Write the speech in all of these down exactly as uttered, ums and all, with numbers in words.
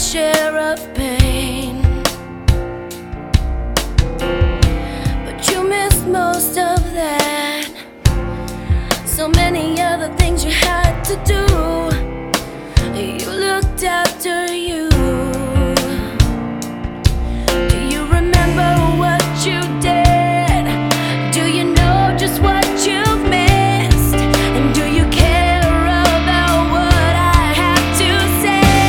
share of pain, but you missed most of that. So many other things you had to do. You looked after you. Do you remember what you did? Do you know just what you've missed? And do you care about what I have to say?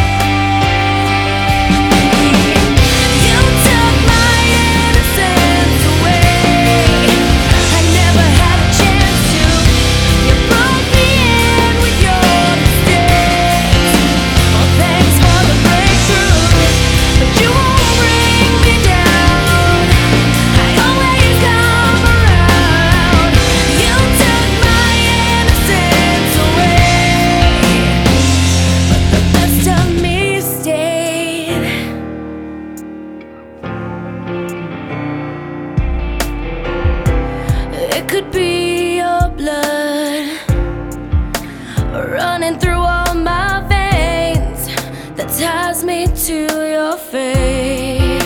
You took my innocence away. I never had a chance to. You broke me in with your mistakes. Well, thanks for the breakthrough, but you won't bring me down. I always come around. You took my innocence away, but the best of me stayed. It could be your blood running through all my veins that ties me to your fate.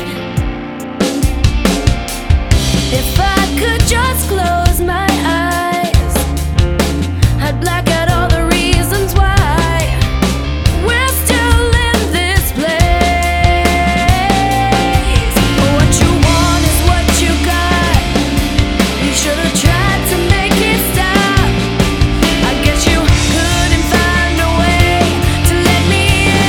If I could just close my eyes, I'd black out all the reasons why we're still in this place. What you want is what you got. You should have tried to make it stop. I guess you couldn't find a way to let me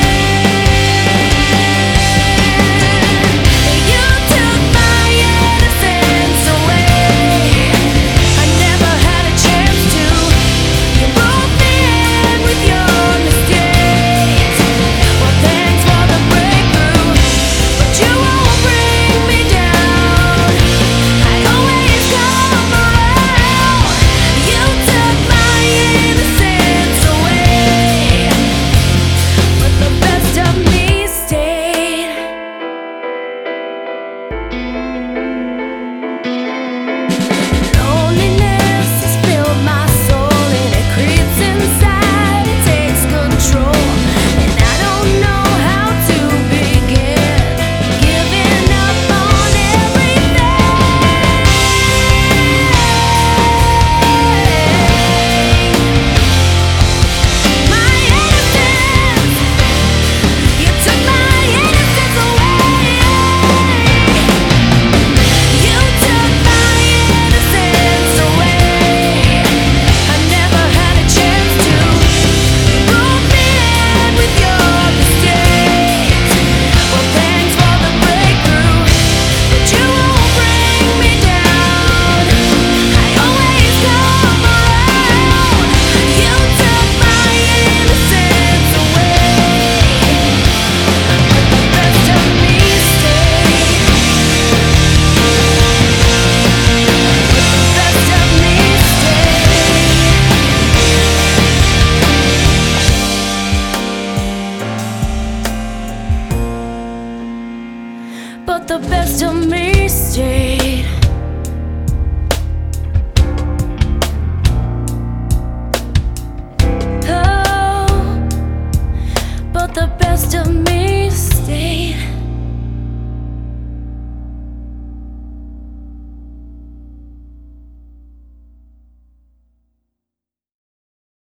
in. You took my innocence away. I never had a chance to. You broke me in with your mistakes. Well, thanks for the breakthrough, but you won't bring me down. I always come around. You took my innocence away, but the best of me stayed. Loneliness has filled my soul, and it creeps inside, it takes control, and I don't know how to begin. Giving up on everything. My innocence, you took my innocence away. You took my innocence away. I never had a chance to. You broke me in with your mistakes. Well, thanks for the breakthrough, but you won't bring me down. I always come around. You took my innocence away, but the best of me stayed. Best of me stayed. But the best of me stayed. Oh, but the best of me